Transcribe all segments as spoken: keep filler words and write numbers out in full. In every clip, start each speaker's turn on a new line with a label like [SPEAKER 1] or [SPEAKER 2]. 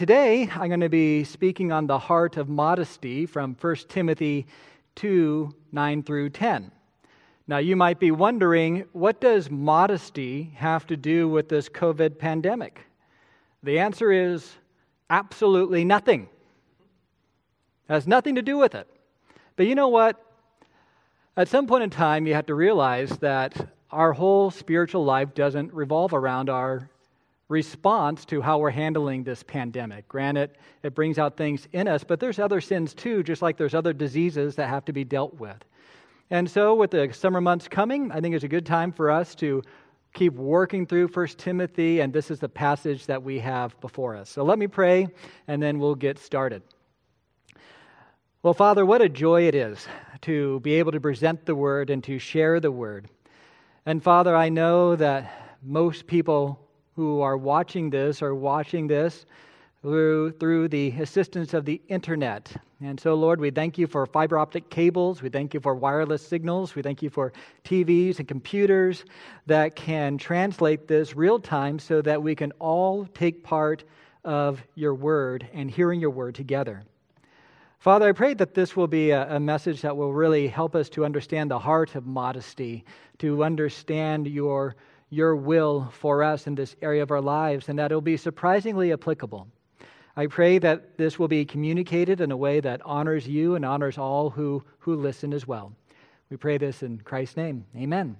[SPEAKER 1] Today, I'm going to be speaking on the heart of modesty from First Timothy two, nine through ten. Now, you might be wondering, what does modesty have to do with this COVID pandemic? The answer is absolutely nothing. It has nothing to do with it. But you know what? At some point in time, you have to realize that our whole spiritual life doesn't revolve around our response to how we're handling this pandemic. Granted, it brings out things in us, but there's other sins too, just like there's other diseases that have to be dealt with. And so with the summer months coming, I think it's a good time for us to keep working through First Timothy, and this is the passage that we have before us. So let me pray, and then we'll get started. Well, Father, what a joy it is to be able to present the Word and to share the Word. And Father, I know that most people who are watching this are watching this through, through the assistance of the internet. And so, Lord, we thank you for fiber optic cables. We thank you for wireless signals. We thank you for T Vs and computers that can translate this real time so that we can all take part of your word and hearing your word together. Father, I pray that this will be a, a message that will really help us to understand the heart of modesty, to understand your your will for us in this area of our lives, and that it will be surprisingly applicable. I pray that this will be communicated in a way that honors you and honors all who, who listen as well. We pray this in Christ's name. Amen.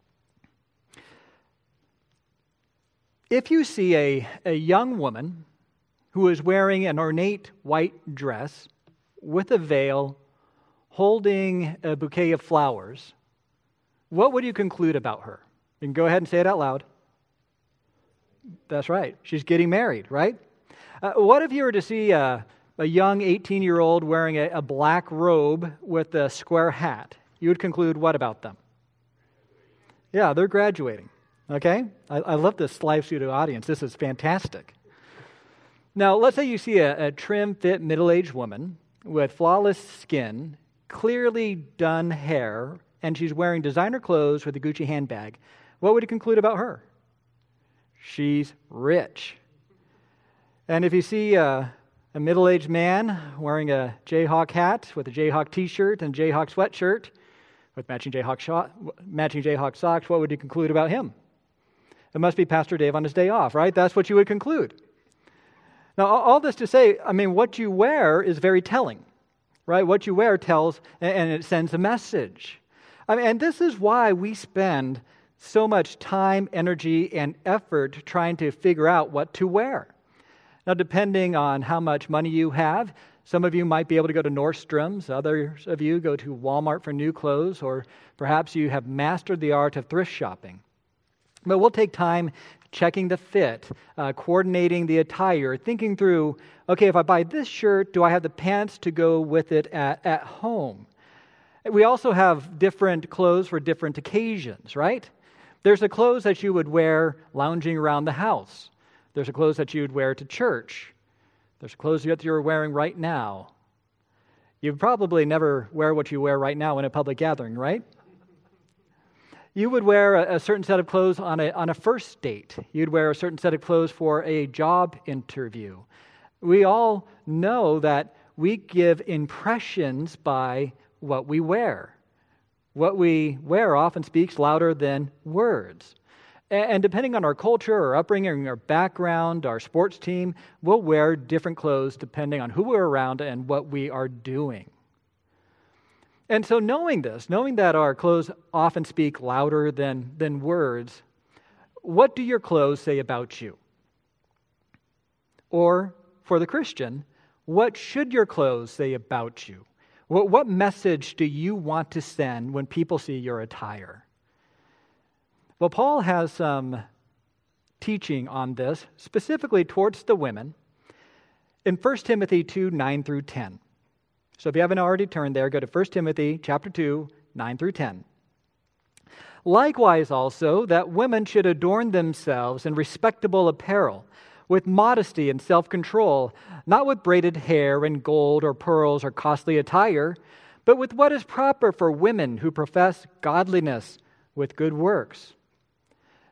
[SPEAKER 1] If you see a, a young woman who is wearing an ornate white dress with a veil, holding a bouquet of flowers, what would you conclude about her? You can go ahead and say it out loud. That's right. She's getting married, right? Uh, what if you were to see a, a young eighteen-year-old wearing a, a black robe with a square hat? You would conclude what about them? Yeah, they're graduating. Okay? I, I love this live studio audience. This is fantastic. Now, let's say you see a, a trim, fit, middle-aged woman with flawless skin, clearly done hair, and she's wearing designer clothes with a Gucci handbag. What would you conclude about her? She's rich. And if you see a, a middle-aged man wearing a Jayhawk hat with a Jayhawk t-shirt and Jayhawk sweatshirt with matching Jayhawk, shot, matching Jayhawk socks, what would you conclude about him? It must be Pastor Dave on his day off, right? That's what you would conclude. Now, all this to say, I mean, what you wear is very telling, right? What you wear tells, and it sends a message. I mean, and this is why we spend so much time, energy, and effort trying to figure out what to wear. Now, depending on how much money you have, some of you might be able to go to Nordstrom's, others of you go to Walmart for new clothes, or perhaps you have mastered the art of thrift shopping. But we'll take time checking the fit, uh, coordinating the attire, thinking through, okay, if I buy this shirt, do I have the pants to go with it at, at home? We also have different clothes for different occasions, right? There's the clothes that you would wear lounging around the house. There's the clothes that you would wear to church. There's the clothes that you're wearing right now. You probably never wear what you wear right now in a public gathering, right? You would wear a, a certain set of clothes on a, on a first date. You'd wear a certain set of clothes for a job interview. We all know that we give impressions by what we wear. What we wear often speaks louder than words. And depending on our culture, our upbringing, our background, our sports team, we'll wear different clothes depending on who we're around and what we are doing. And so knowing this, knowing that our clothes often speak louder than, than words, what do your clothes say about you? Or, for the Christian, what should your clothes say about you? What, what message do you want to send when people see your attire? Well, Paul has some teaching on this, specifically towards the women, in First Timothy two, nine through ten. So if you haven't already turned there, go to First Timothy chapter two, nine through ten. Likewise also, that women should adorn themselves in respectable apparel, with modesty and self-control, not with braided hair and gold or pearls or costly attire, but with what is proper for women who profess godliness with good works.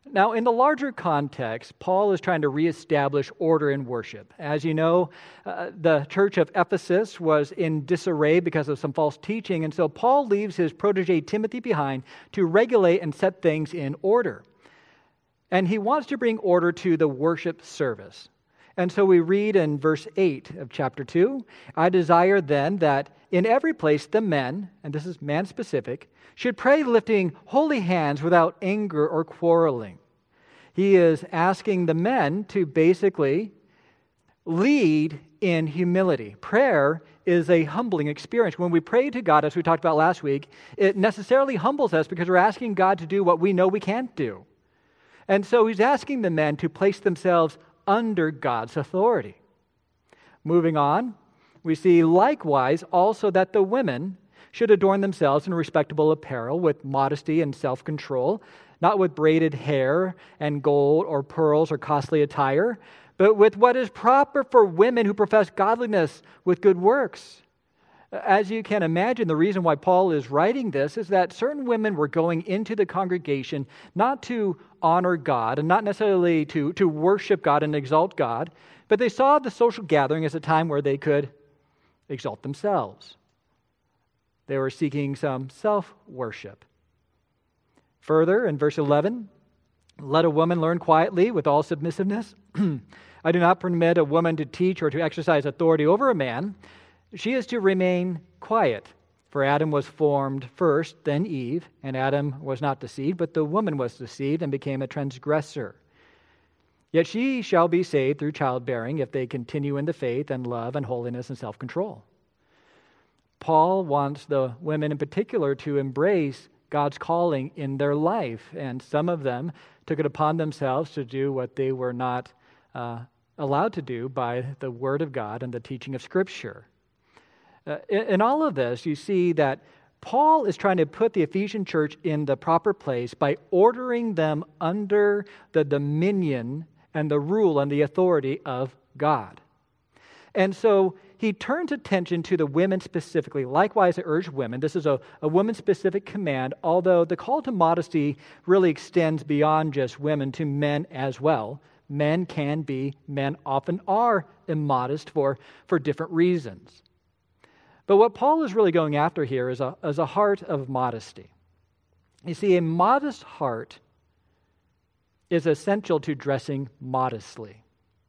[SPEAKER 1] Now, in the larger context, Paul is trying to reestablish order in worship. As you know, uh, the church of Ephesus was in disarray because of some false teaching, and so Paul leaves his protege Timothy behind to regulate and set things in order. And he wants to bring order to the worship service. And so we read in verse eight of chapter two, I desire then that in every place the men, and this is man-specific, should pray lifting holy hands without anger or quarreling. He is asking the men to basically lead in humility. Prayer is a humbling experience. When we pray to God, as we talked about last week, it necessarily humbles us because we're asking God to do what we know we can't do. And so he's asking the men to place themselves under God's authority. Moving on, we see likewise also that the women should adorn themselves in respectable apparel with modesty and self-control, not with braided hair and gold or pearls or costly attire, but with what is proper for women who profess godliness with good works. As you can imagine, the reason why Paul is writing this is that certain women were going into the congregation not to honor God and not necessarily to, to worship God and exalt God, but they saw the social gathering as a time where they could exalt themselves. They were seeking some self-worship. Further, in verse eleven, let a woman learn quietly with all submissiveness. I do not permit a woman to teach or to exercise authority over a man. She is to remain quiet. For Adam was formed first, then Eve, and Adam was not deceived, but the woman was deceived and became a transgressor. Yet she shall be saved through childbearing if they continue in the faith and love and holiness and self-control. Paul wants the women in particular to embrace God's calling in their life, and some of them took it upon themselves to do what they were not uh, allowed to do by the Word of God and the teaching of Scripture. Uh, in, in all of this, you see that Paul is trying to put the Ephesian church in the proper place by ordering them under the dominion and the rule and the authority of God. And so he turns attention to the women specifically. Likewise, I urge women. This is a, a woman-specific command, although the call to modesty really extends beyond just women to men as well. Men can be, men often are immodest for, for different reasons. But what Paul is really going after here is a, is a heart of modesty. You see, a modest heart is essential to dressing modestly.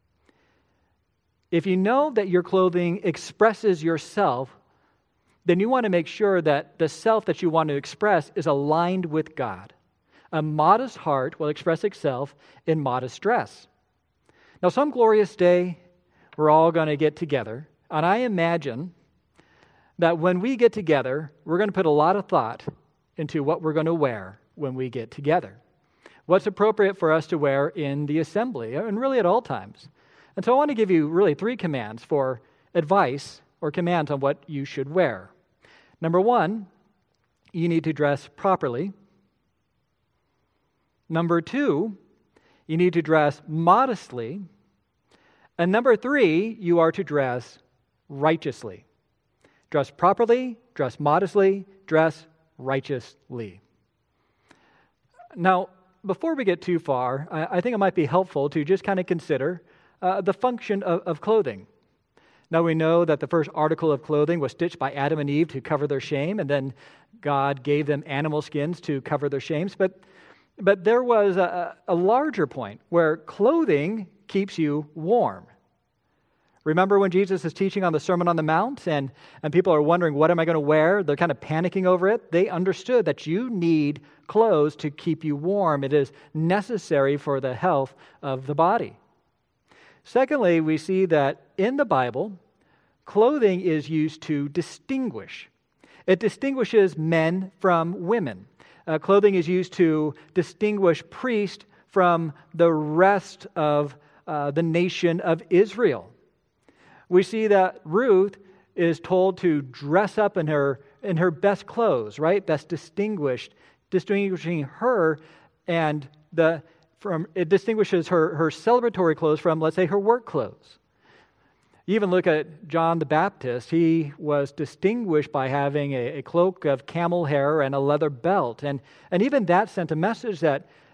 [SPEAKER 1] If you know that your clothing expresses yourself, then you want to make sure that the self that you want to express is aligned with God. A modest heart will express itself in modest dress. Now, some glorious day, we're all going to get together, and I imagine that when we get together, we're going to put a lot of thought into what we're going to wear when we get together. What's appropriate for us to wear in the assembly, and really at all times. And so I want to give you really three commands for advice or commands on what you should wear. Number one, you need to dress properly. Number two, you need to dress modestly. And number three, you are to dress righteously. Dress properly, dress modestly, dress righteously. Now, before we get too far, I, I think it might be helpful to just kind of consider uh, the function of, of clothing. Now, we know that the first article of clothing was stitched by Adam and Eve to cover their shame, and then God gave them animal skins to cover their shames. But, but there was a, a larger point where clothing keeps you warm. Remember when Jesus is teaching on the Sermon on the Mount and, and people are wondering, what am I going to wear? They're kind of panicking over it. They understood that you need clothes to keep you warm. It is necessary for the health of the body. Secondly, we see that in the Bible, clothing is used to distinguish. It distinguishes men from women. Uh, clothing is used to distinguish priests from the rest of uh, the nation of Israel. We see that Ruth is told to dress up in her in her best clothes, right? That's distinguished, distinguishing her and the from it distinguishes her, her celebratory clothes from, let's say, her work clothes. You even look at John the Baptist. He was distinguished by having a, a cloak of camel hair and a leather belt. And, and even that sent a message that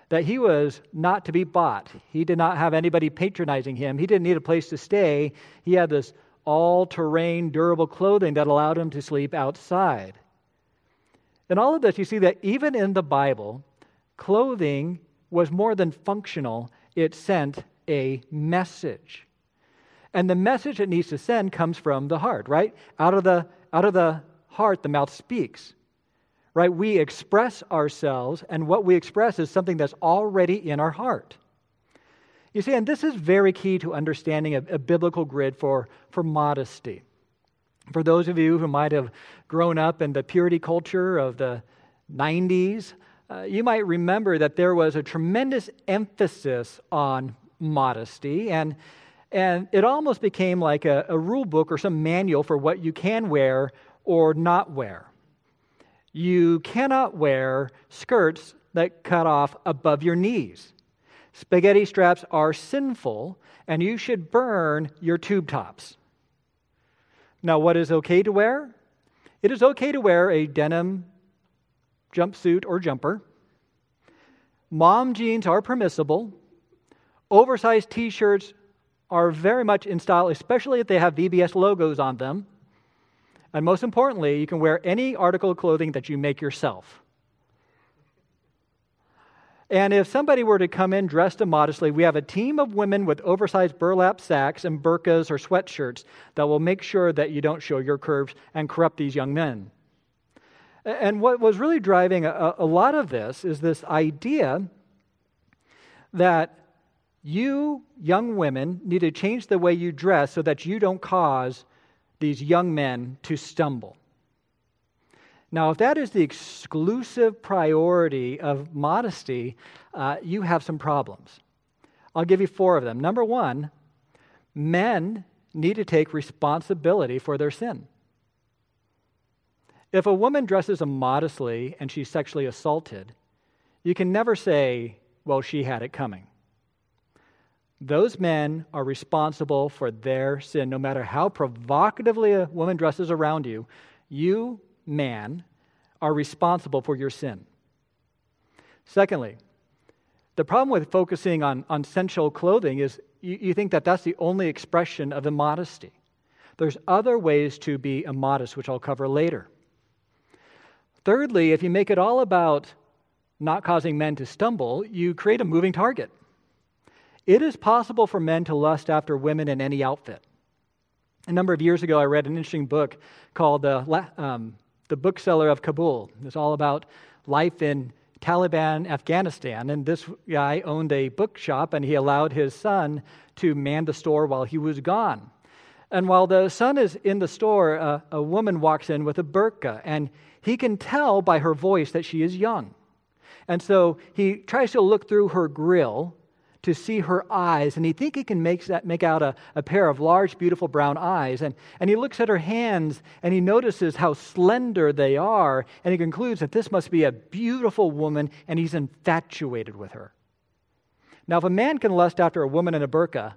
[SPEAKER 1] that he was not to be bought. He did not have anybody patronizing him. He didn't need a place to stay. He had this all-terrain, durable clothing that allowed him to sleep outside. In all of this, you see that even in the Bible, clothing was more than functional. It sent a message. And the message it needs to send comes from the heart, right? Out of the, out of the heart, the mouth speaks. Right? We express ourselves, and what we express is something that's already in our heart. You see, and this is very key to understanding a, a biblical grid for, for modesty. For those of you who might have grown up in the purity culture of the nineties, uh, you might remember that there was a tremendous emphasis on modesty, and, and it almost became like a, a rule book or some manual for what you can wear or not wear. You cannot wear skirts that cut off above your knees. Spaghetti straps are sinful, and you should burn your tube tops. Now, what is okay to wear? It is okay to wear a denim jumpsuit or jumper. Mom jeans are permissible. Oversized t-shirts are very much in style, especially if they have V B S logos on them. And most importantly, you can wear any article of clothing that you make yourself. And if somebody were to come in dressed immodestly, we have a team of women with oversized burlap sacks and burqas or sweatshirts that will make sure that you don't show your curves and corrupt these young men. And what was really driving a, a lot of this is this idea that you, young women, need to change the way you dress so that you don't cause these young men to stumble. Now, if that is the exclusive priority of modesty, uh, you have some problems. I'll give you four of them. Number one, men need to take responsibility for their sin. If a woman dresses immodestly and she's sexually assaulted, you can never say, well, she had it coming. Those men are responsible for their sin. No matter how provocatively a woman dresses around you, you, man, are responsible for your sin. Secondly, the problem with focusing on, on sensual clothing is you, you think that that's the only expression of immodesty. There's other ways to be immodest, which I'll cover later. Thirdly, if you make it all about not causing men to stumble, you create a moving target. It is possible for men to lust after women in any outfit. A number of years ago, I read an interesting book called uh, um, The Bookseller of Kabul. It's all about life in Taliban Afghanistan. And this guy owned a bookshop, and he allowed his son to man the store while he was gone. And while the son is in the store, uh, a woman walks in with a burqa, and he can tell by her voice that she is young. And so he tries to look through her grill to see her eyes, and he thinks he can make that make out a, a pair of large, beautiful brown eyes. And, and he looks at her hands, and he notices how slender they are, and he concludes that this must be a beautiful woman, and he's infatuated with her. Now, if a man can lust after a woman in a burqa,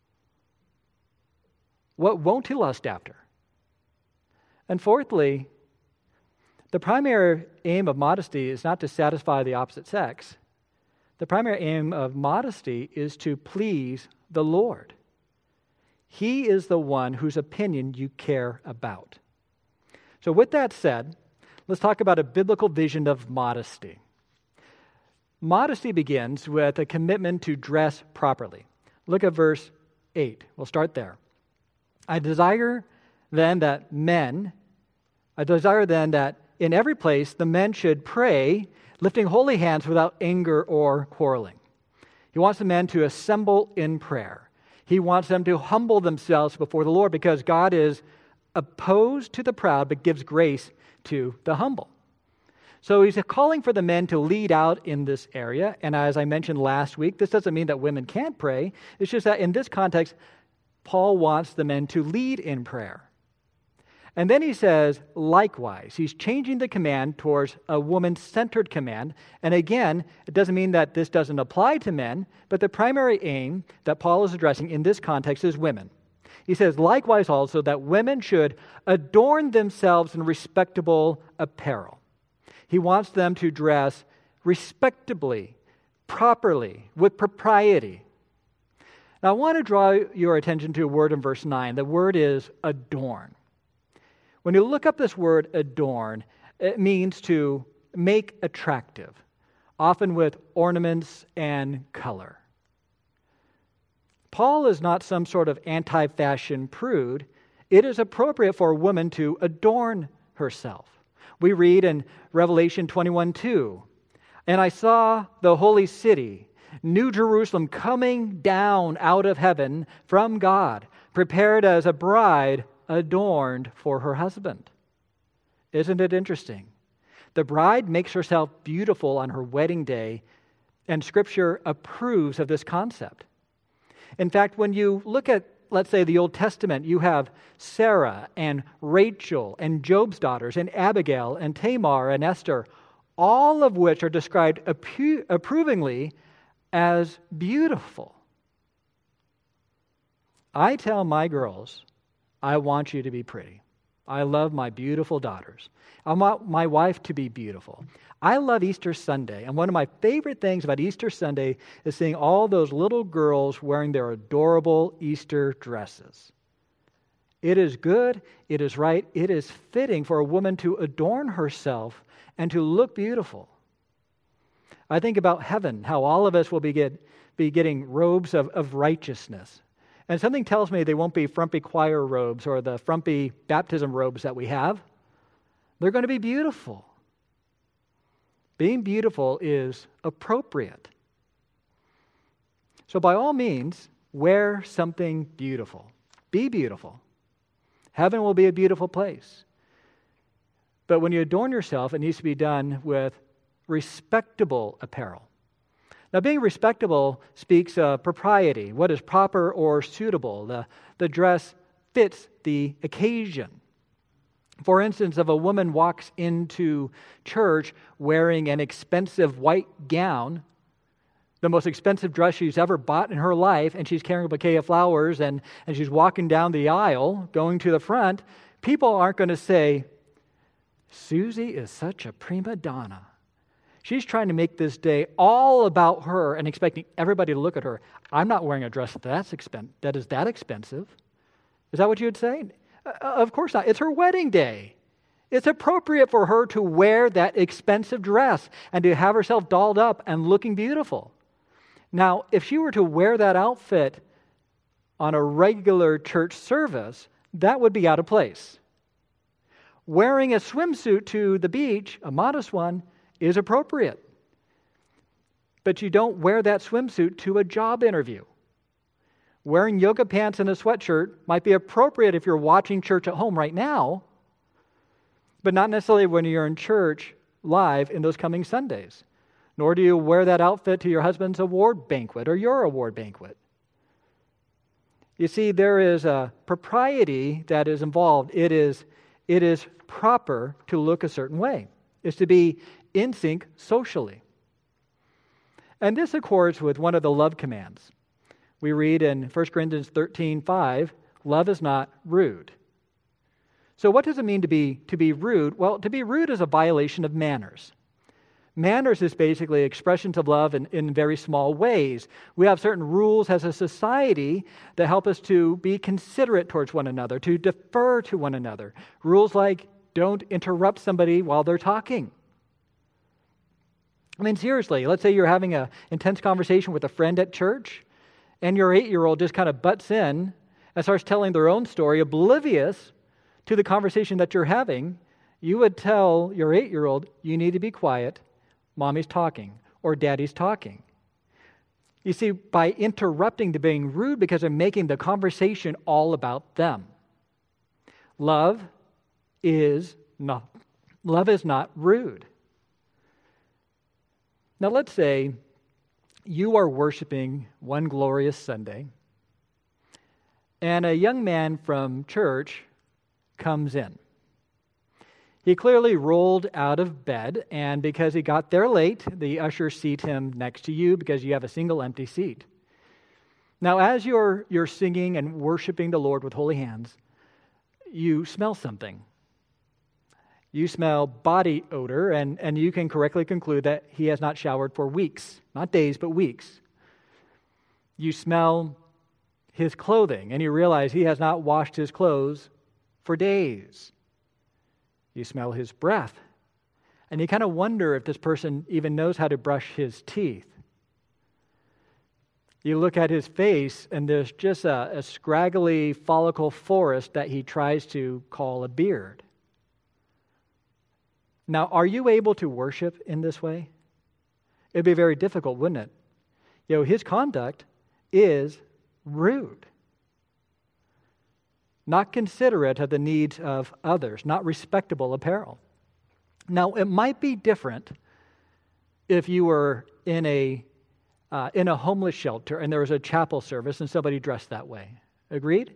[SPEAKER 1] what won't he lust after? And fourthly, the primary aim of modesty is not to satisfy the opposite sex. The primary aim of modesty is to please the Lord. He is the one whose opinion you care about. So with that said, let's talk about a biblical vision of modesty. Modesty begins with a commitment to dress properly. Look at verse eight. We'll start there. I desire then that men, I desire then that in every place the men should pray, lifting holy hands without anger or quarreling. He wants the men to assemble in prayer. He wants them to humble themselves before the Lord, because God is opposed to the proud but gives grace to the humble. So he's calling for the men to lead out in this area. And as I mentioned last week, this doesn't mean that women can't pray. It's just that in this context, Paul wants the men to lead in prayer. And then he says, likewise, he's changing the command towards a woman-centered command. And again, it doesn't mean that this doesn't apply to men, but the primary aim that Paul is addressing in this context is women. He says, likewise also, that women should adorn themselves in respectable apparel. He wants them to dress respectably, properly, with propriety. Now, I want to draw your attention to a word in verse nine. The word is adorn. When you look up this word adorn, it means to make attractive, often with ornaments and color. Paul is not some sort of anti-fashion prude. It is appropriate for a woman to adorn herself. We read in Revelation twenty-one two, "And I saw the holy city, New Jerusalem, coming down out of heaven from God, prepared as a bride adorned for her husband." Isn't it interesting? The bride makes herself beautiful on her wedding day, and Scripture approves of this concept. In fact, when you look at, let's say, the Old Testament, you have Sarah and Rachel and Job's daughters and Abigail and Tamar and Esther, all of which are described appro- approvingly as beautiful. I tell my girls, I want you to be pretty. I love my beautiful daughters. I want my wife to be beautiful. I love Easter Sunday, and one of my favorite things about Easter Sunday is seeing all those little girls wearing their adorable Easter dresses. It is good, it is right, it is fitting for a woman to adorn herself and to look beautiful. I think about heaven, how all of us will be, get, be getting robes of, of righteousness. And something tells me they won't be frumpy choir robes or the frumpy baptism robes that we have. They're going to be beautiful. Being beautiful is appropriate. So by all means, wear something beautiful. Be beautiful. Heaven will be a beautiful place. But when you adorn yourself, it needs to be done with respectable apparel. Now, being respectable speaks of propriety, what is proper or suitable. The, the dress fits the occasion. For instance, if a woman walks into church wearing an expensive white gown, the most expensive dress she's ever bought in her life, and she's carrying a bouquet of flowers, and, and she's walking down the aisle, going to the front, people aren't going to say, "Susie is such a prima donna. She's trying to make this day all about her and expecting everybody to look at her. I'm not wearing a dress that's expen- that is that expensive." Is that what you would say? Uh, of course not. It's her wedding day. It's appropriate for her to wear that expensive dress and to have herself dolled up and looking beautiful. Now, if she were to wear that outfit on a regular church service, that would be out of place. Wearing a swimsuit to the beach, a modest one, is appropriate. But you don't wear that swimsuit to a job interview. Wearing yoga pants and a sweatshirt might be appropriate if you're watching church at home right now, but not necessarily when you're in church live in those coming Sundays. Nor do you wear that outfit to your husband's award banquet or your award banquet. You see, there is a propriety that is involved. It is, it is proper to look a certain way. It's to be in sync socially. And this accords with one of the love commands. We read in First Corinthians thirteen five, love is not rude. So what does it mean to be, to be rude? Well, to be rude is a violation of manners. Manners is basically expressions of love in, in very small ways. We have certain rules as a society that help us to be considerate towards one another, to defer to one another. Rules like don't interrupt somebody while they're talking. I mean, seriously, let's say you're having an intense conversation with a friend at church, and your eight-year-old just kind of butts in and starts telling their own story, oblivious to the conversation that you're having. You would tell your eight-year-old, you need to be quiet, mommy's talking, or daddy's talking. You see, by interrupting, they're being rude because they're making the conversation all about them. Love is not, love is not rude. Now let's say you are worshiping one glorious Sunday, and a young man from church comes in. He clearly rolled out of bed, and because he got there late, the ushers seat him next to you because you have a single empty seat. Now, as you're, you're singing and worshiping the Lord with holy hands, you smell something. You smell body odor, and, and you can correctly conclude that he has not showered for weeks, not days, but weeks. You smell his clothing, and you realize he has not washed his clothes for days. You smell his breath, and you kind of wonder if this person even knows how to brush his teeth. You look at his face, and there's just a, a scraggly follicle forest that he tries to call a beard. Now, are you able to worship in this way? It'd be very difficult, wouldn't it? You know, his conduct is rude, not considerate of the needs of others, not respectable apparel. Now, it might be different if you were in a uh, in a homeless shelter and there was a chapel service and somebody dressed that way. Agreed?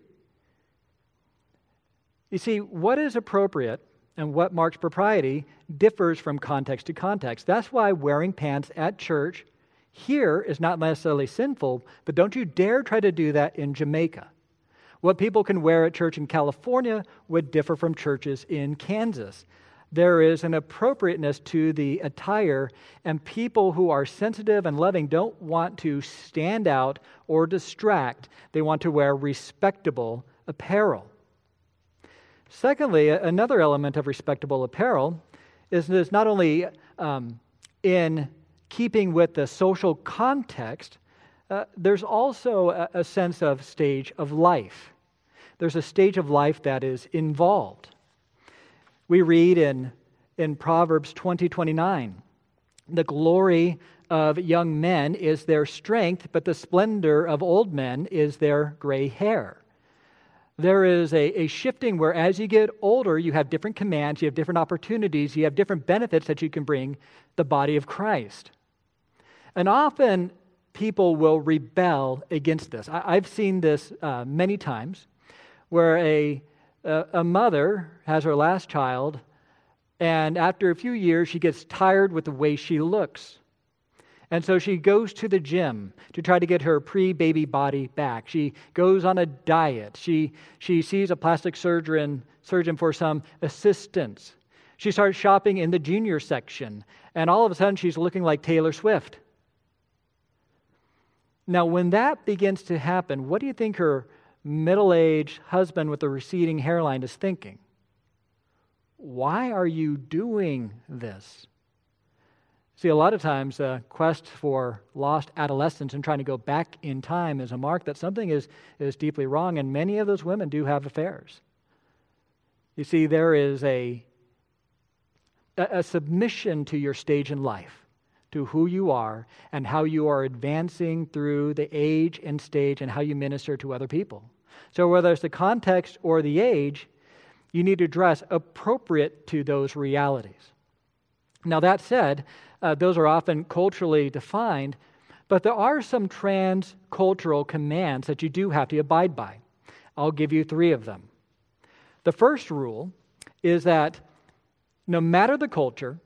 [SPEAKER 1] You see, what is appropriate and what marks propriety differs from context to context. That's why wearing pants at church here is not necessarily sinful, but don't you dare try to do that in Jamaica. What people can wear at church in California would differ from churches in Kansas. There is an appropriateness to the attire, and people who are sensitive and loving don't want to stand out or distract. They want to wear respectable apparel. Secondly, another element of respectable apparel is that it's not only um, in keeping with the social context, uh, there's also a, a sense of stage of life. There's a stage of life that is involved. We read in, in Proverbs twenty twenty-nine, the glory of young men is their strength, but the splendor of old men is their gray hair. There is a, a shifting where as you get older, you have different commands, you have different opportunities, you have different benefits that you can bring the body of Christ. And often people will rebel against this. I, I've seen this uh, many times where a, a, a mother has her last child, and after a few years, she gets tired with the way she looks. And so she goes to the gym to try to get her pre-baby body back. She goes on a diet. She, she sees a plastic surgeon, surgeon for some assistance. She starts shopping in the junior section, and all of a sudden she's looking like Taylor Swift. Now, when that begins to happen, what do you think her middle-aged husband with the receding hairline is thinking? Why are you doing this? See, a lot of times the quest for lost adolescence and trying to go back in time is a mark that something is, is deeply wrong, and many of those women do have affairs. You see, there is a, a submission to your stage in life, to who you are and how you are advancing through the age and stage and how you minister to other people. So whether it's the context or the age, you need to dress appropriate to those realities. Now, that said, uh, those are often culturally defined, but there are some trans-cultural commands that you do have to abide by. I'll give you three of them. The first rule is that no matter the culture,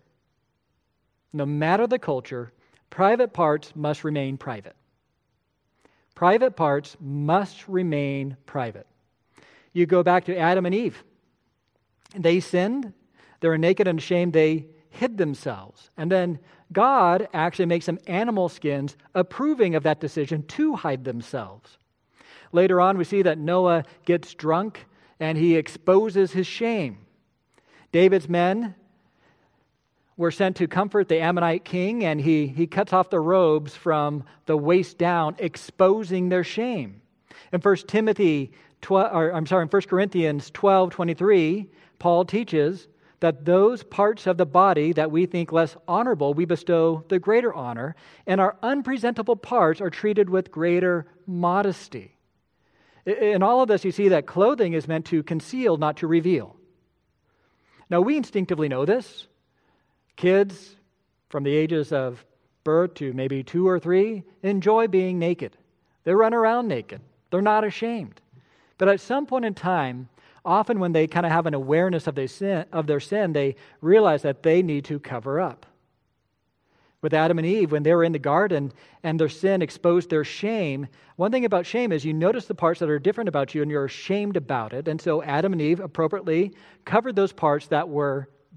[SPEAKER 1] no matter the culture, private parts must remain private. Private parts must remain private. You go back to Adam and Eve. They sinned. They were naked and ashamed. They hid themselves. And then God actually makes them animal skins, approving of that decision to hide themselves. Later on, we see that Noah gets drunk and he exposes his shame. David's men were sent to comfort the Ammonite king, and he, he cuts off the robes from the waist down, exposing their shame. In First Timothy twelve, or I'm sorry, in First Corinthians twelve twenty-three, Paul teaches that those parts of the body that we think less honorable, we bestow the greater honor, and our unpresentable parts are treated with greater modesty. In all of this, you see that clothing is meant to conceal, not to reveal. Now, we instinctively know this. Kids from the ages of birth to maybe two or three enjoy being naked. They run around naked. They're not ashamed. But at some point in time, often when they kind of have an awareness of their sin, of their sin, they realize that they need to cover up. With Adam and Eve, when they were in the garden and their sin exposed their shame, one thing about shame is you notice the parts that are different about you and you're ashamed about it. And so Adam and Eve appropriately covered those parts that were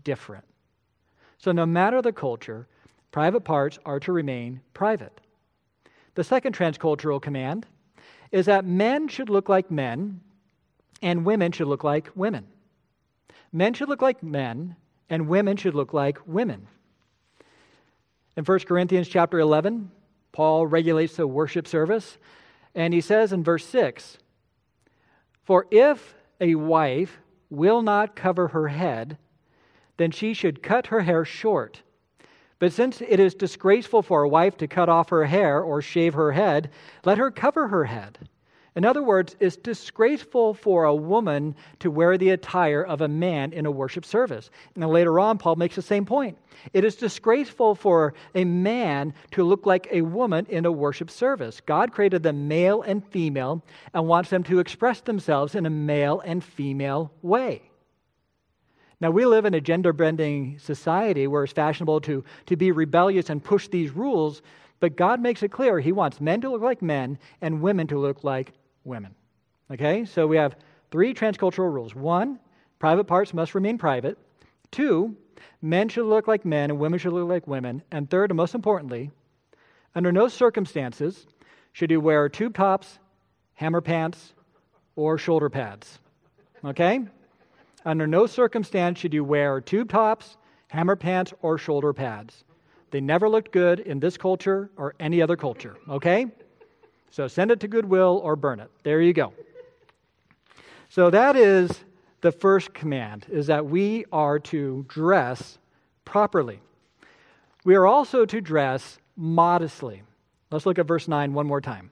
[SPEAKER 1] different. So no matter the culture, private parts are to remain private. The second transcultural command is that men should look like men and women should look like women. Men should look like men and women should look like women. In First Corinthians chapter eleven, Paul regulates the worship service, and he says in verse six, "For if a wife will not cover her head, then she should cut her hair short. But since it is disgraceful for a wife to cut off her hair or shave her head, let her cover her head." In other words, it's disgraceful for a woman to wear the attire of a man in a worship service. And then later on, Paul makes the same point. It is disgraceful for a man to look like a woman in a worship service. God created them male and female and wants them to express themselves in a male and female way. Now, we live in a gender-bending society where it's fashionable to, to be rebellious and push these rules, but God makes it clear He wants men to look like men and women to look like women. Okay, so we have three transcultural rules. One, private parts must remain private. Two, men should look like men and women should look like women. And third, and most importantly, under no circumstances should you wear tube tops, hammer pants, or shoulder pads. Okay? Under no circumstance should you wear tube tops, hammer pants, or shoulder pads. They never looked good in this culture or any other culture. Okay? So send it to Goodwill or burn it. There you go. So that is the first command, is that we are to dress properly. We are also to dress modestly. Let's look at verse nine one more time.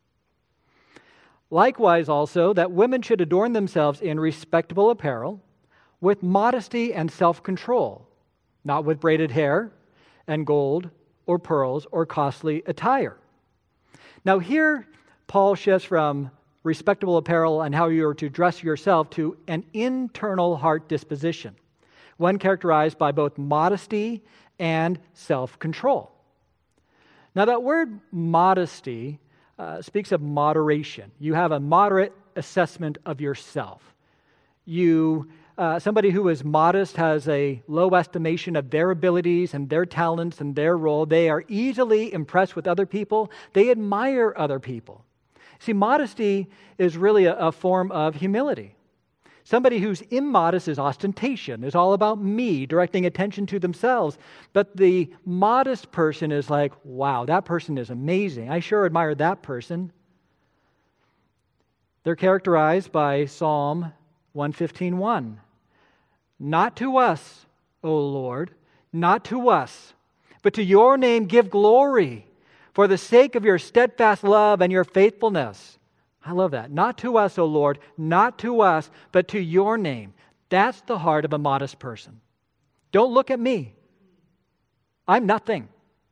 [SPEAKER 1] Likewise also, that women should adorn themselves in respectable apparel, with modesty and self-control, not with braided hair and gold or pearls or costly attire. Now here, Paul shifts from respectable apparel and how you are to dress yourself to an internal heart disposition, one characterized by both modesty and self-control. Now that word modesty uh, speaks of moderation. You have a moderate assessment of yourself. You, uh, somebody who is modest has a low estimation of their abilities and their talents and their role. They are easily impressed with other people. They admire other people. See, modesty is really a, a form of humility. Somebody who's immodest is ostentation. It's all about me, directing attention to themselves. But the modest person is like, wow, that person is amazing. I sure admire that person. They're characterized by Psalm one fifteen one. Not to us, O Lord, not to us, but to your name give glory for the sake of your steadfast love and your faithfulness. I love that. Not to us, O Lord, not to us, but to your name. That's the heart of a modest person. Don't look at me. I'm nothing.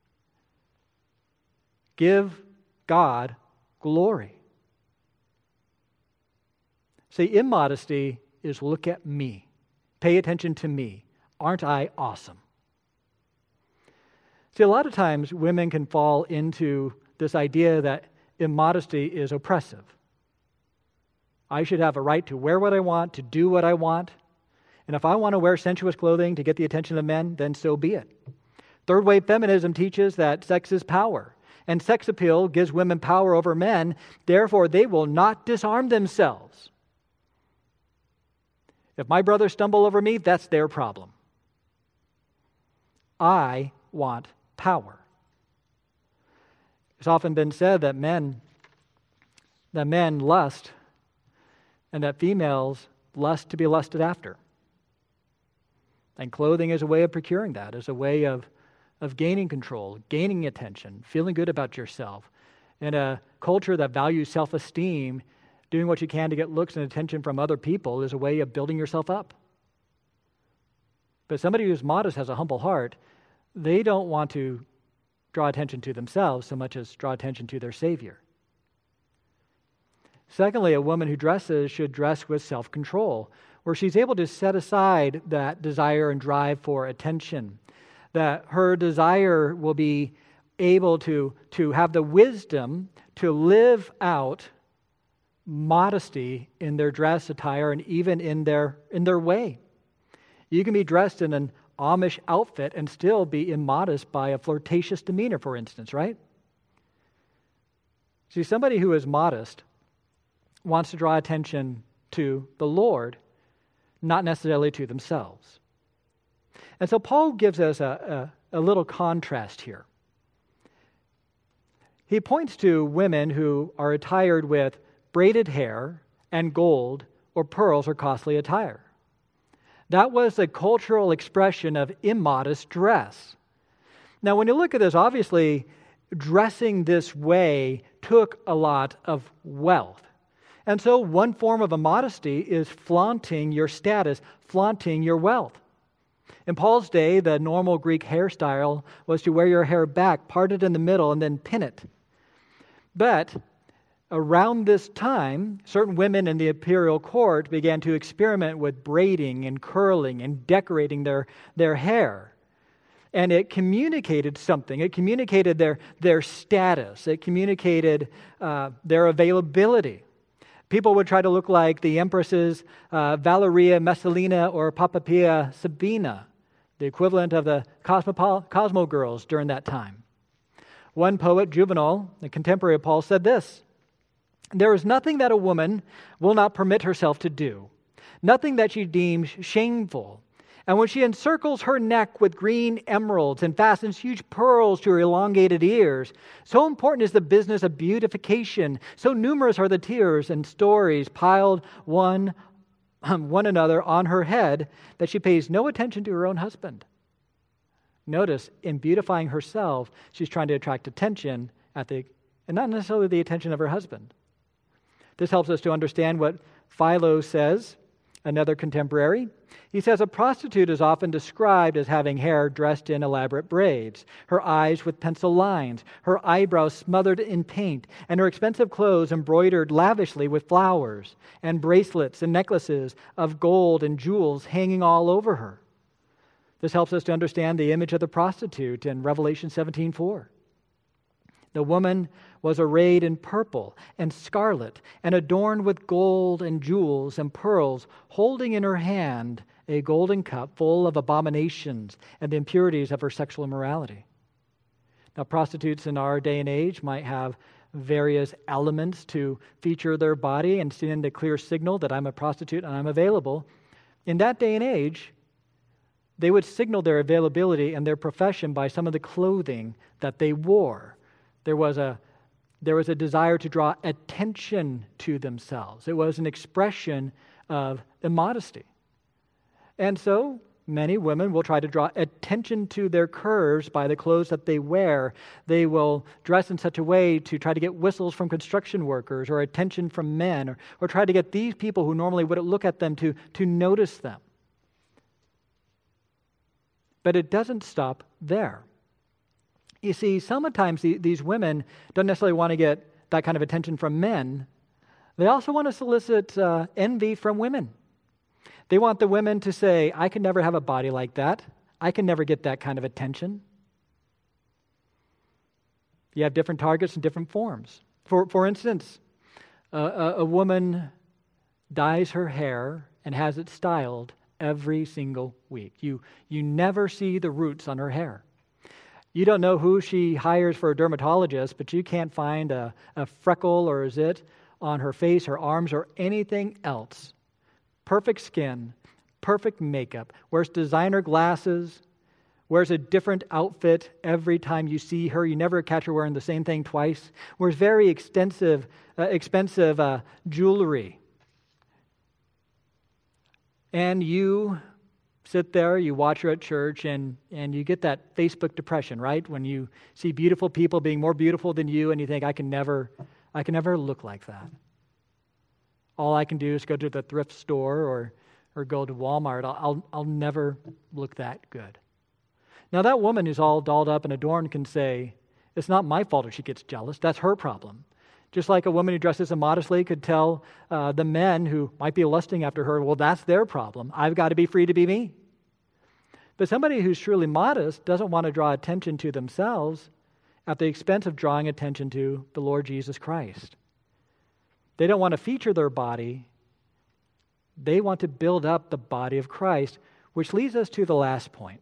[SPEAKER 1] Give God glory. See, immodesty is look at me. Pay attention to me. Aren't I awesome? See, a lot of times women can fall into this idea that immodesty is oppressive. I should have a right to wear what I want, to do what I want. And if I want to wear sensuous clothing to get the attention of men, then so be it. Third wave feminism teaches that sex is power, and sex appeal gives women power over men. Therefore, they will not disarm themselves. If my brothers stumble over me, that's their problem. I want power. It's often been said that men, that men lust, and that females lust to be lusted after. And clothing is a way of procuring that, is a way of, of gaining control, gaining attention, feeling good about yourself. In a culture that values self-esteem, doing what you can to get looks and attention from other people is a way of building yourself up. But somebody who's modest has a humble heart. They don't want to draw attention to themselves so much as draw attention to their Savior. Secondly, a woman who dresses should dress with self-control, where she's able to set aside that desire and drive for attention, that her desire will be able to, to have the wisdom to live out modesty in their dress attire and even in their in their way. You can be dressed in an Amish outfit and still be immodest by a flirtatious demeanor, for instance, right? See, somebody who is modest wants to draw attention to the Lord, not necessarily to themselves. And so Paul gives us a, a, a little contrast here. He points to women who are attired with braided hair and gold or pearls or costly attire. That was a cultural expression of immodest dress. Now, when you look at this, obviously, dressing this way took a lot of wealth. And so one form of immodesty is flaunting your status, flaunting your wealth. In Paul's day, the normal Greek hairstyle was to wear your hair back, parted in the middle, and then pin it. But around this time, certain women in the imperial court began to experiment with braiding and curling and decorating their, their hair. And it communicated something. It communicated their, their status. It communicated uh, their availability. People would try to look like the empresses uh, Valeria Messalina or Papapia Sabina, the equivalent of the Cosmo, Cosmo girls during that time. One poet, Juvenal, a contemporary of Paul, said this: "There is nothing that a woman will not permit herself to do, nothing that she deems shameful. And when she encircles her neck with green emeralds and fastens huge pearls to her elongated ears, so important is the business of beautification, so numerous are the tears and stories piled one, um, one another on her head, that she pays no attention to her own husband." Notice, in beautifying herself, she's trying to attract attention at the, and not necessarily the attention of her husband. This helps us to understand what Philo says, another contemporary. He says, "A prostitute is often described as having hair dressed in elaborate braids, her eyes with pencil lines, her eyebrows smothered in paint, and her expensive clothes embroidered lavishly with flowers, and bracelets and necklaces of gold and jewels hanging all over her." This helps us to understand the image of the prostitute in Revelation seventeen four. The woman was arrayed in purple and scarlet and adorned with gold and jewels and pearls, holding in her hand a golden cup full of abominations and the impurities of her sexual immorality. Now, prostitutes in our day and age might have various elements to feature their body and send a clear signal that I'm a prostitute and I'm available. In that day and age, they would signal their availability and their profession by some of the clothing that they wore. There was a there was a desire to draw attention to themselves. It was an expression of immodesty. And so many women will try to draw attention to their curves by the clothes that they wear. They will dress in such a way to try to get whistles from construction workers or attention from men, or, or try to get these people who normally wouldn't look at them to, to notice them. But it doesn't stop there. You see, sometimes these women don't necessarily want to get that kind of attention from men. They also want to solicit uh, envy from women. They want the women to say, "I can never have a body like that. I can never get that kind of attention." You have different targets and different forms. For, for instance, uh, a, a woman dyes her hair and has it styled every single week. You, you never see the roots on her hair. You don't know who she hires for a dermatologist, but you can't find a, a freckle or a zit on her face, her arms, or anything else. Perfect skin, perfect makeup, wears designer glasses, wears a different outfit every time you see her. You never catch her wearing the same thing twice. Wears very extensive, uh, expensive uh, jewelry. And you sit there, you watch her at church, and, and you get that Facebook depression, right? When you see beautiful people being more beautiful than you, and you think, I can never, I can never look like that. All I can do is go to the thrift store or, or go to Walmart. I'll, I'll, I'll never look that good. Now, that woman who's all dolled up and adorned can say, it's not my fault if she gets jealous. That's her problem. Just like a woman who dresses immodestly could tell uh, the men who might be lusting after her, well, that's their problem. I've got to be free to be me. But somebody who's truly modest doesn't want to draw attention to themselves at the expense of drawing attention to the Lord Jesus Christ. They don't want to feature their body. They want to build up the body of Christ, Which leads us to the last point.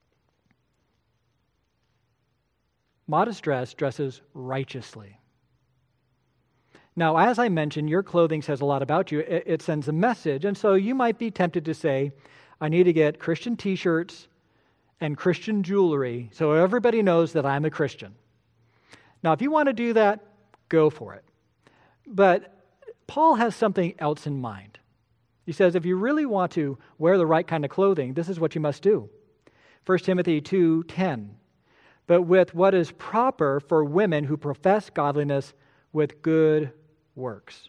[SPEAKER 1] Modest dress dresses righteously. Now, as I mentioned, your clothing says a lot about you. It, it sends a message. And so you might be tempted to say, I need to get Christian t-shirts and Christian jewelry so everybody knows that I'm a Christian. Now, if you want to do that, go for it. But Paul has something else in mind. He says, if you really want to wear the right kind of clothing, this is what you must do. First Timothy two ten, but with what is proper for women who profess godliness with good works.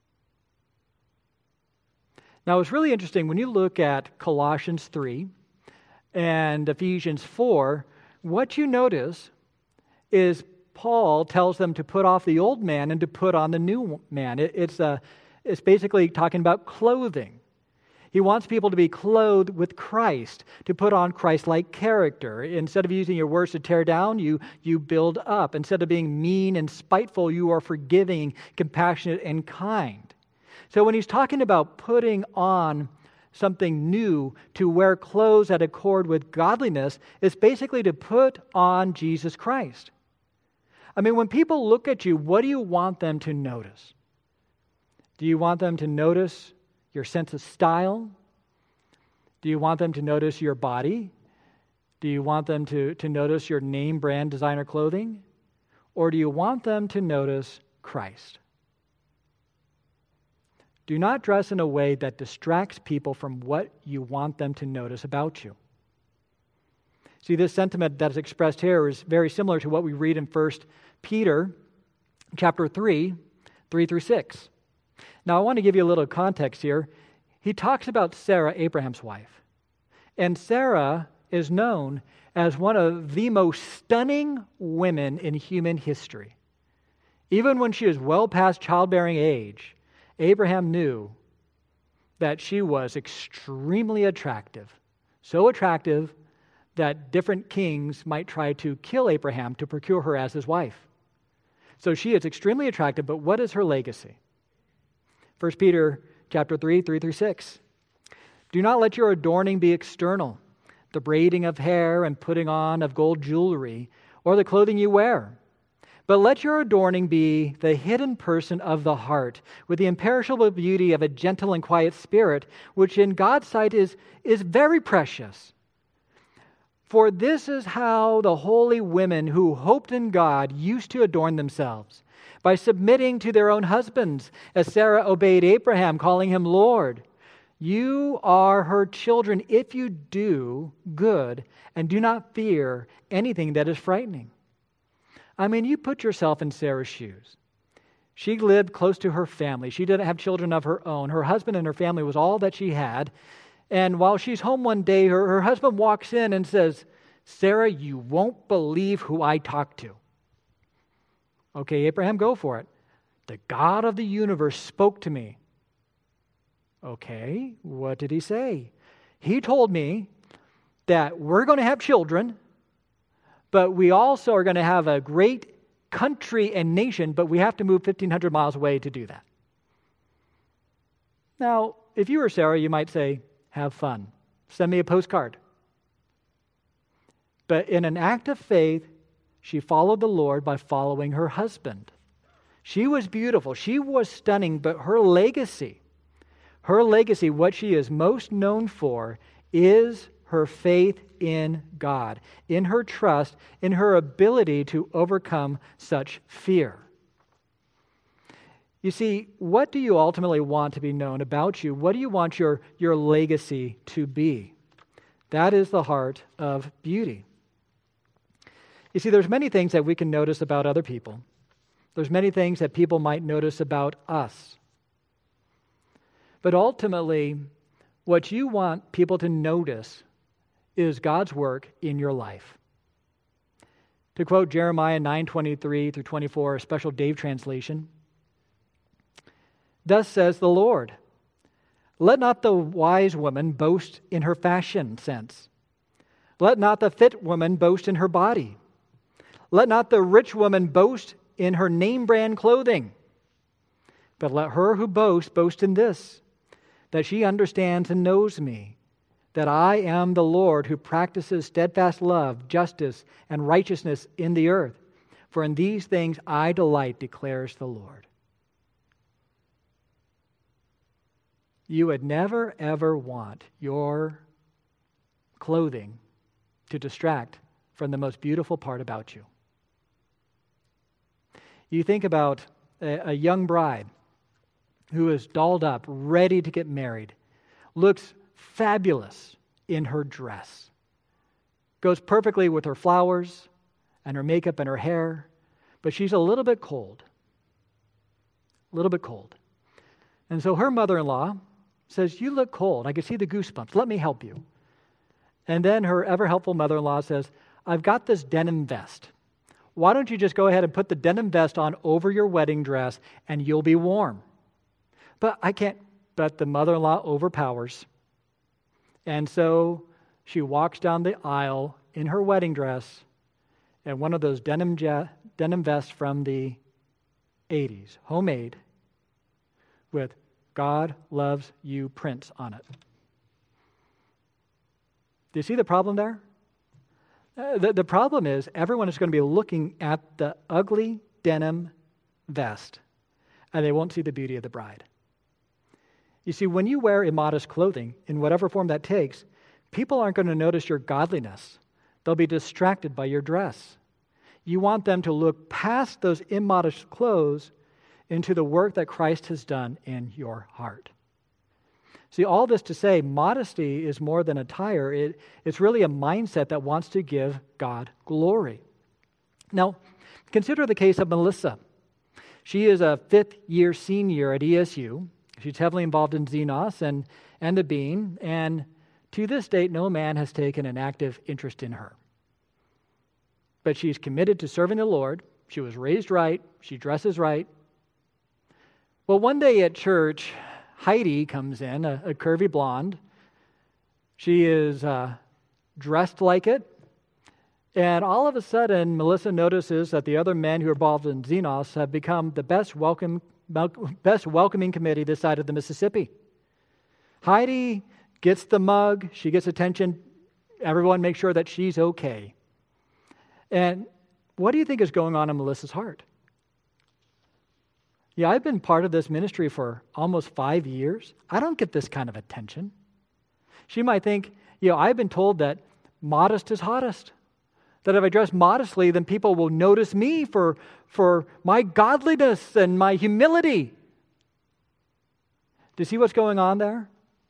[SPEAKER 1] Now, it's really interesting when you look at Colossians three and Ephesians four, what you notice is Paul tells them to put off the old man and to put on the new man. It, it's, a, it's basically talking about clothing. He wants people to be clothed with Christ, to put on Christ-like character. Instead of using your words to tear down, you, you build up. Instead of being mean and spiteful, you are forgiving, compassionate, and kind. So when he's talking about putting on something new, to wear clothes that accord with godliness, it's basically to put on Jesus Christ. I mean, when people look at you, what do you want them to notice? Do you want them to notice your sense of style? Do you want them to notice your body? Do you want them to, to notice your name brand designer clothing? Or do you want them to notice Christ? Do not dress in a way that distracts people from what you want them to notice about you. See, this sentiment that is expressed here is very similar to what we read in First Peter chapter three, three through six. Now, I want to give you a little context here. He talks about Sarah, Abraham's wife. And Sarah is known as one of the most stunning women in human history. Even when she was well past childbearing age, Abraham knew that she was extremely attractive. So attractive that different kings might try to kill Abraham to procure her as his wife. So she is extremely attractive, but what is her legacy? First Peter chapter three, three through six. Do not let your adorning be external, the braiding of hair and putting on of gold jewelry, or the clothing you wear. But let your adorning be the hidden person of the heart, with the imperishable beauty of a gentle and quiet spirit, which in God's sight is, is very precious. For this is how the holy women who hoped in God used to adorn themselves, by submitting to their own husbands, as Sarah obeyed Abraham, calling him Lord. You are her children if you do good and do not fear anything that is frightening. I mean, you put yourself in Sarah's shoes. She lived close to her family. She didn't have children of her own. Her husband and her family was all that she had. And while she's home one day, her, her husband walks in and says, Sarah, you won't believe who I talked to. Okay, Abraham, go for it. The God of the universe spoke to me. Okay, what did he say? He told me that we're going to have children, but we also are going to have a great country and nation, but we have to move fifteen hundred miles away to do that. Now, if you were Sarah, you might say, have fun. Send me a postcard. But in an act of faith, she followed the Lord by following her husband. She was beautiful. She was stunning, but her legacy, her legacy, what she is most known for, is her faith in God, in her trust, in her ability to overcome such fear. You see, what do you ultimately want to be known about you? What do you want your, your legacy to be? That is the heart of beauty. You see, there's many things that we can notice about other people. There's many things that people might notice about us. But ultimately, what you want people to notice is God's work in your life. To quote Jeremiah nine twenty-three through twenty-four, a special Dave translation, thus says the Lord, let not the wise woman boast in her fashion sense. Let not the fit woman boast in her body. Let not the rich woman boast in her name brand clothing. But let her who boasts boast in this, that she understands and knows me, that I am the Lord who practices steadfast love, justice, and righteousness in the earth. For in these things I delight, declares the Lord. You would never, ever want your clothing to distract from the most beautiful part about you. You think about a, a young bride who is dolled up, ready to get married, looks fabulous in her dress, goes perfectly with her flowers and her makeup and her hair, but she's a little bit cold, a little bit cold. And so her mother-in-law says, "You look cold. I can see the goosebumps. Let me help you." And then her ever-helpful mother-in-law says, "I've got this denim vest. Why don't you just go ahead and put the denim vest on over your wedding dress and you'll be warm?" But I can't, but the mother-in-law overpowers. And so she walks down the aisle in her wedding dress and one of those denim, je- denim vests from the eighties, homemade, with "God loves you" prints on it. Do you see the problem there? Uh, the, the problem is everyone is going to be looking at the ugly denim vest, and they won't see the beauty of the bride. You see, when you wear immodest clothing, in whatever form that takes, people aren't going to notice your godliness. They'll be distracted by your dress. You want them to look past those immodest clothes into the work that Christ has done in your heart. See, all this to say, modesty is more than attire. It, it's really a mindset that wants to give God glory. Now, consider the case of Melissa. She is a fifth-year senior at E S U. She's heavily involved in Xenos and, and the Bean, and to this date, no man has taken an active interest in her. But she's committed to serving the Lord. She was raised right. She dresses right. Well, one day at church, Heidi comes in, a, a curvy blonde. She is uh, dressed like it. And all of a sudden, Melissa notices that the other men who are involved in Xenos have become the best welcome, best welcoming committee this side of the Mississippi. Heidi gets the mug. She gets attention. Everyone makes sure that she's okay. And what do you think is going on in Melissa's heart? Yeah, I've been part of this ministry for almost five years. I don't get this kind of attention. She might think, you know, I've been told that modest is hottest. That if I dress modestly, then people will notice me for, for my godliness and my humility. Do you see what's going on there?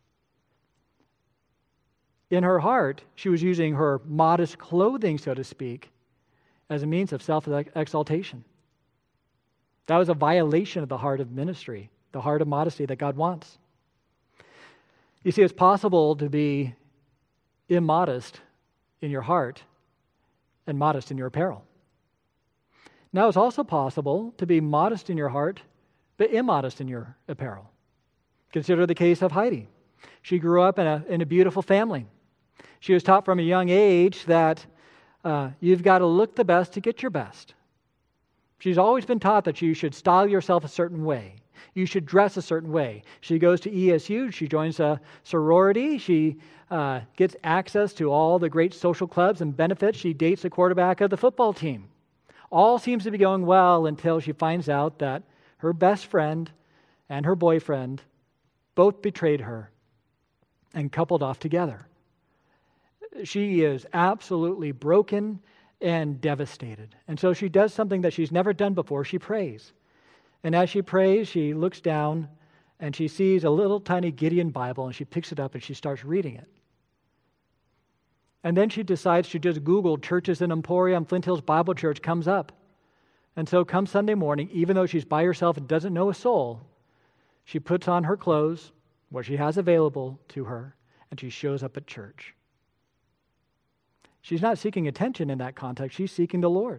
[SPEAKER 1] In her heart, she was using her modest clothing, so to speak, as a means of self-exaltation. That was a violation of the heart of ministry, the heart of modesty that God wants. You see, it's possible to be immodest in your heart and modest in your apparel. Now, it's also possible to be modest in your heart, but immodest in your apparel. Consider the case of Heidi. She grew up in a, in a beautiful family. She was taught from a young age that uh, you've got to look the best to get your best. She's always been taught that you should style yourself a certain way. You should dress a certain way. She goes to E S U. She joins a sorority. She uh, gets access to all the great social clubs and benefits. She dates the quarterback of the football team. All seems to be going well until she finds out that her best friend and her boyfriend both betrayed her and coupled off together. She is absolutely broken and devastated. And so she does something that she's never done before. She prays. And as she prays, she looks down and she sees a little tiny Gideon Bible and she picks it up and she starts reading it. And then she decides to just Google churches in Emporium. Flint Hills Bible Church comes up. And so come Sunday morning, even though she's by herself and doesn't know a soul, she puts on her clothes, what she has available to her, and she shows up at church. She's not seeking attention in that context. She's seeking the Lord.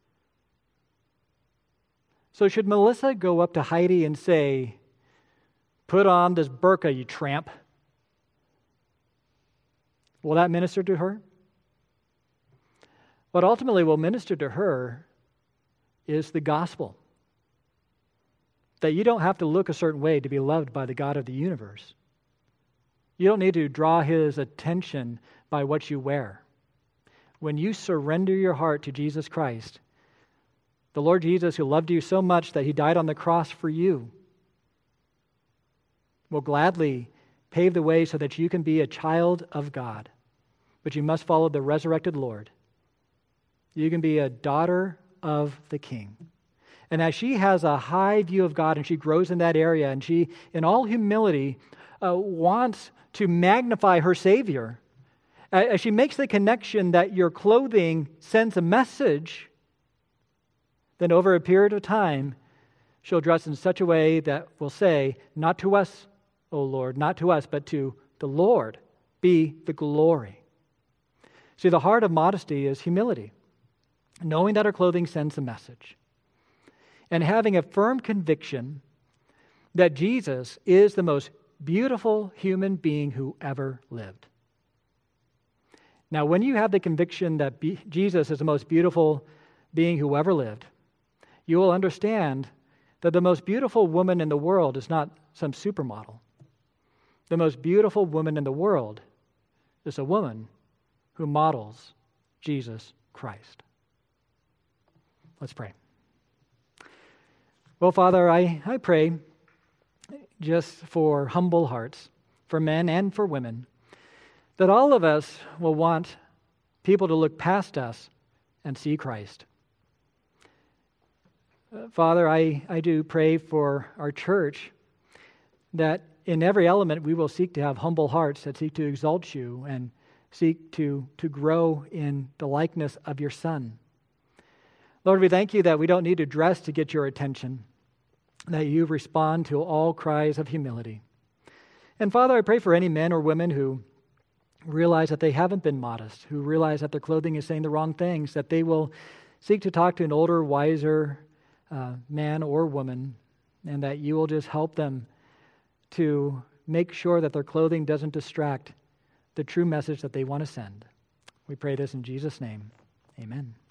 [SPEAKER 1] So should Melissa go up to Heidi and say, "Put on this burqa, you tramp"? Will that minister to her? What ultimately will minister to her is the gospel. That you don't have to look a certain way to be loved by the God of the universe. You don't need to draw his attention by what you wear. When you surrender your heart to Jesus Christ, the Lord Jesus, who loved you so much that he died on the cross for you, will gladly pave the way so that you can be a child of God. But you must follow the resurrected Lord. You can be a daughter of the King. And as she has a high view of God and she grows in that area, and she, in all humility, uh, wants to magnify her Savior, as she makes the connection that your clothing sends a message, then over a period of time, she'll dress in such a way that will say, not to us, O Lord, not to us, but to the Lord be the glory. See, the heart of modesty is humility, knowing that our clothing sends a message, and having a firm conviction that Jesus is the most beautiful human being who ever lived. Now, when you have the conviction that be- Jesus is the most beautiful being who ever lived, you will understand that the most beautiful woman in the world is not some supermodel. The most beautiful woman in the world is a woman who models Jesus Christ. Let's pray. Well, Father, I, I pray just for humble hearts, for men and for women, that all of us will want people to look past us and see Christ. Uh, Father, I, I do pray for our church that in every element we will seek to have humble hearts that seek to exalt you and seek to, to grow in the likeness of your Son. Lord, we thank you that we don't need to dress to get your attention, that you respond to all cries of humility. And Father, I pray for any men or women who realize that they haven't been modest, who realize that their clothing is saying the wrong things, that they will seek to talk to an older, wiser uh, man or woman, and that you will just help them to make sure that their clothing doesn't distract the true message that they want to send. We pray this in Jesus' name. Amen.